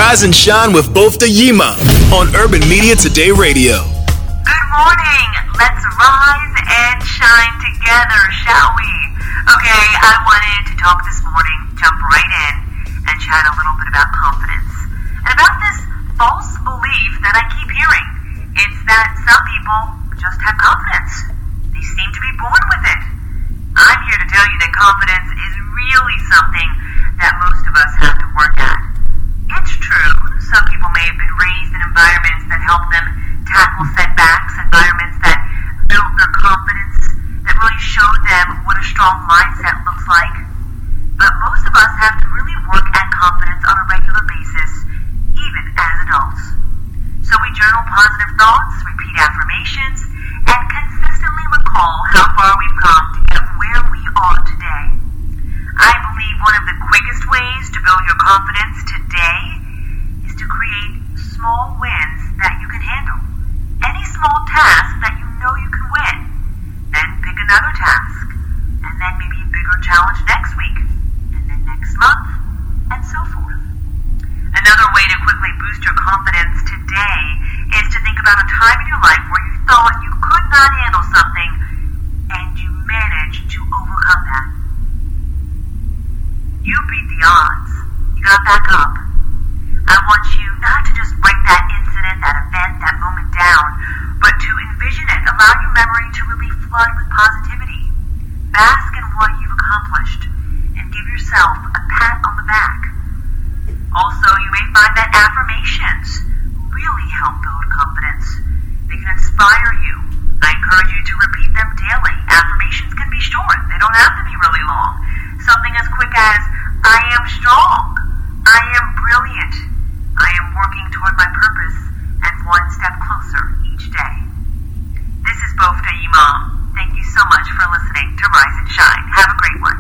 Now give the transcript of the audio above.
Rise and Shine with both the Yima on Urban Media Today Radio. Good morning. Let's rise and shine together, shall we? Okay, I wanted to talk this morning, jump right in, and chat a little bit about confidence. And about this false belief that I keep hearing. It's that some people just have confidence. They seem to be born with it. I'm here to tell you that confidence is really something that most of us have to work at. It's true, some people may have been raised in environments that help them tackle setbacks, environments that built their confidence, that really showed them what a strong mindset looks like. But most of us have to really work at confidence on a regular basis, even as adults. So we journal positive thoughts, repeat affirmations, and consistently recall how far we've come to get where we are today. I believe one of the quickest ways to build your confidence today is to create small wins that you can handle. Any small task that you know you can win. Then pick another task, and then maybe a bigger challenge next week, and then next month, and so forth. Another way to quickly boost your confidence today is to think about a time in your life where you thought you could not handle something, and you managed to overcome that. You beat the odds. You got back up. I want you not to just write that incident, that event, that moment down, but to envision it. Allow your memory to really flood with positivity. Bask in what you've accomplished and give yourself a pat on the back. Also, you may find that affirmations really help build confidence. They can inspire you. I encourage you to repeat them daily. Affirmations can be short. They don't have to be really long. Something as quick as, I am strong. I am brilliant. I am working toward my purpose and one step closer each day. This is Bofta Yima. Thank you so much for listening to Rise and Shine. Have a great one.